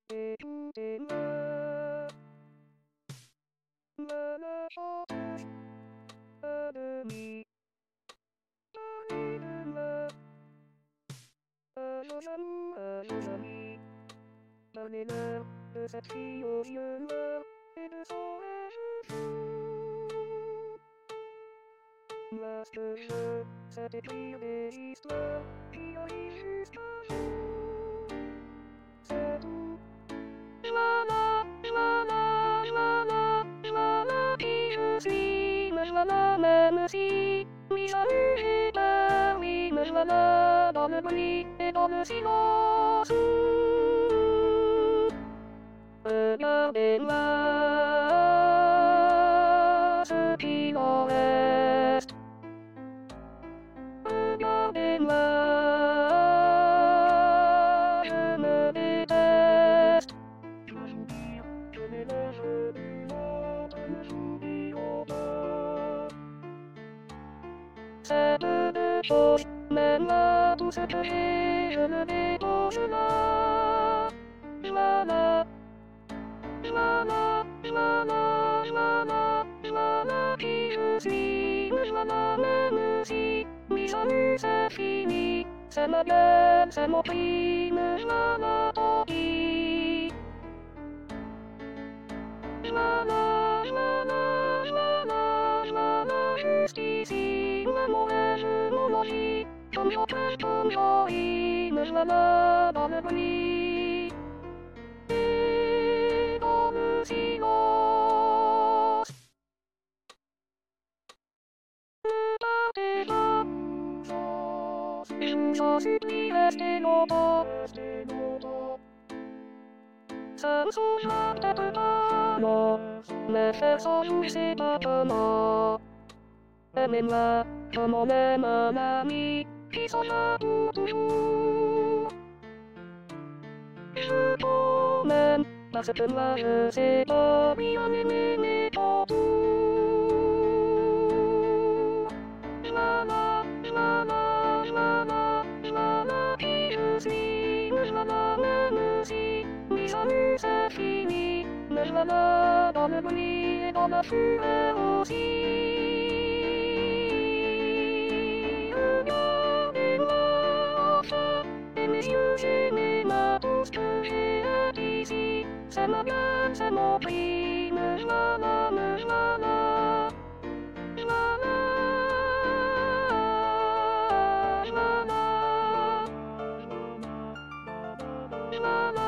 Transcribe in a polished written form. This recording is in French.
et tout est noir. La chanteuse à demi parlait de moi. À nos amis, parlez-leur de cette fille aux yeux noirs et de son âge fou. Moi ce que je veux, c'est écrire des histoires qui arrivent jusqu'à nous. C'est tout. Voilà, voilà, voilà, voilà qui je suis, me voilà même si mi-joyeux et peur, oui, me voilà dans le bruit et dans le silence. Regardez-moi ce qu'il en reste. Regardez-moi, je me déteste. Je dois sourire, je mélange du monde, je souris au temps. C'est peu de choses, même là, tout ce que j'ai, je le dépose là. Voilà, voilà, voilà, voilà, voilà qui je suis, me voilà même si, mi-joyeux c'est fini, c'est ma gueule, c'est mon prix, me voilà tant pis. Voilà, voilà, voilà, voilà, juste ici, mon rêve, mon logis, comme j'entends, comme j'enris, me voilà dans le bruit et dans le silence. Ne partez pas, je vous en supplie, restez longtemps, restez longtemps. Ça ne sauvera peut-être pas, non, mais faire sans vous, c'est pas comment. Aimez-moi comme on aime un ami qui s'en va pour toujours. Je t'emmène parce que moi je sais pas bien aimer mes contours. Voilà, voilà, voilà, voilà qui je suis, me voilà même si, mi-joyeux c'est fini, me voilà dans le bruit et dans la fureur aussi. Regardez-moi enfin, et mes yeux et mes mains, tout ce que j'ai ici, c'est ma gueule, c'est mon prix, me voilà, me voilà. Voilà, voilà, voilà, voilà.